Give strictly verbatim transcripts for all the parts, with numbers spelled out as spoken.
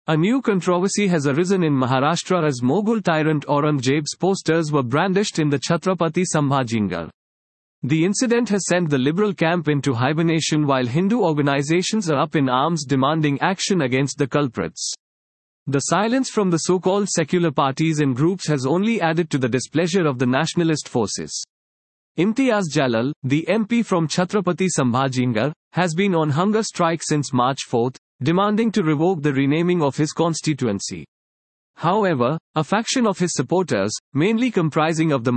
A new controversy has arisen in Maharashtra as Mughal tyrant Aurangzeb's posters were brandished in the Chhatrapati Sambhajinagar. The incident has sent the liberal camp into hibernation while Hindu organizations are up in arms demanding action against the culprits. The silence from the so-called secular parties and groups has only added to the displeasure of the nationalist forces. Imtiaz Jalal, the M P from Chhatrapati Sambhajinagar, has been on hunger strike since March fourth, demanding to revoke the renaming of his constituency. However, a faction of his supporters, mainly comprising of the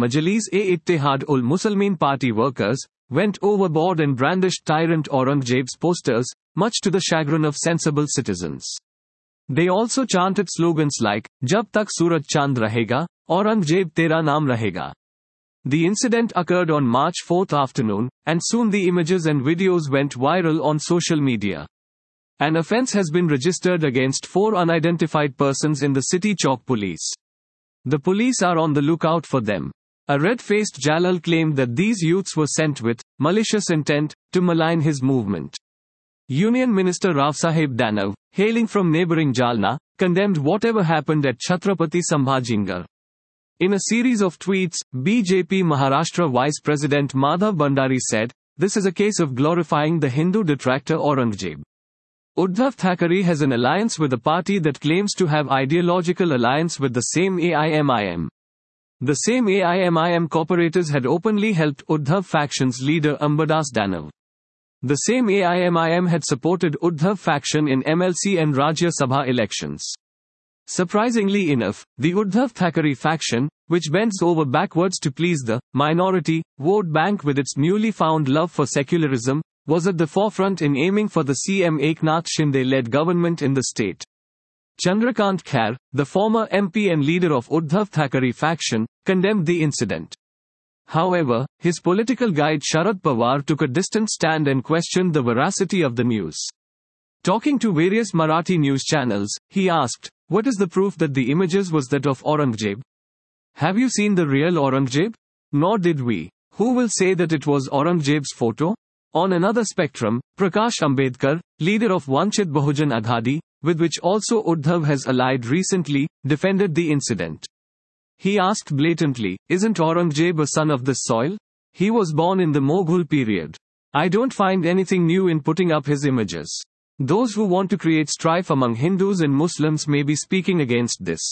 Majlis-e-Ittihad-ul-Muslimin party workers, went overboard and brandished tyrant Aurangzeb's posters, much to the chagrin of sensible citizens. They also chanted slogans like, "Jab tak Suraj Chand rahega, Aurangzeb tera naam rahega." The incident occurred on March fourth afternoon, and soon the images and videos went viral on social media. An offense has been registered against four unidentified persons in the City Chowk police. The police are on the lookout for them. A red-faced Jalal claimed that these youths were sent with malicious intent to malign his movement. Union Minister Ravsaheb Danav, hailing from neighboring Jalna, condemned whatever happened at Chhatrapati Sambhajinagar. In a series of tweets, B J P Maharashtra Vice President Madhav Bhandari said, "This is a case of glorifying the Hindu detractor Aurangzeb." Uddhav Thackeray has an alliance with a party that claims to have ideological alliance with the same A I M I M. The same A I M I M corporators had openly helped Uddhav faction's leader Ambadas Danav. The same A I M I M had supported Uddhav faction in M L C and Rajya Sabha elections. Surprisingly enough, the Uddhav Thackeray faction, which bends over backwards to please the minority vote bank with its newly found love for secularism, was at the forefront in aiming for the C M Eknath Shinde-led government in the state. Chandrakant Khair, the former M P and leader of Uddhav Thackeray faction, condemned the incident. However, his political guide Sharad Pawar took a distant stand and questioned the veracity of the news. Talking to various Marathi news channels, he asked, "What is the proof that the images was that of Aurangzeb? Have you seen the real Aurangzeb? Nor did we. Who will say that it was Aurangzeb's photo?" On another spectrum, Prakash Ambedkar, leader of Vanchit Bahujan Aghadi, with which also Uddhav has allied recently, defended the incident. He asked blatantly, "Isn't Aurangzeb a son of this soil? He was born in the Mughal period. I don't find anything new in putting up his images. Those who want to create strife among Hindus and Muslims may be speaking against this."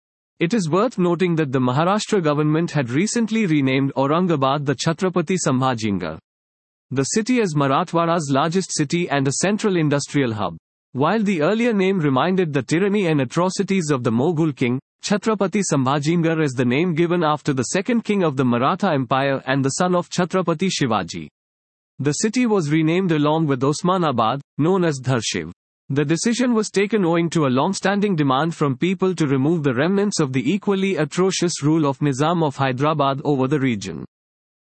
It is worth noting that the Maharashtra government had recently renamed Aurangabad the Chhatrapati Sambhajinagar. The city is Marathwada's largest city and a central industrial hub. While the earlier name reminded the tyranny and atrocities of the Mughal king, Chhatrapati Sambhajinagar is the name given after the second king of the Maratha Empire and the son of Chhatrapati Shivaji. The city was renamed along with Osmanabad, known as Dharshiv. The decision was taken owing to a long-standing demand from people to remove the remnants of the equally atrocious rule of Nizam of Hyderabad over the region.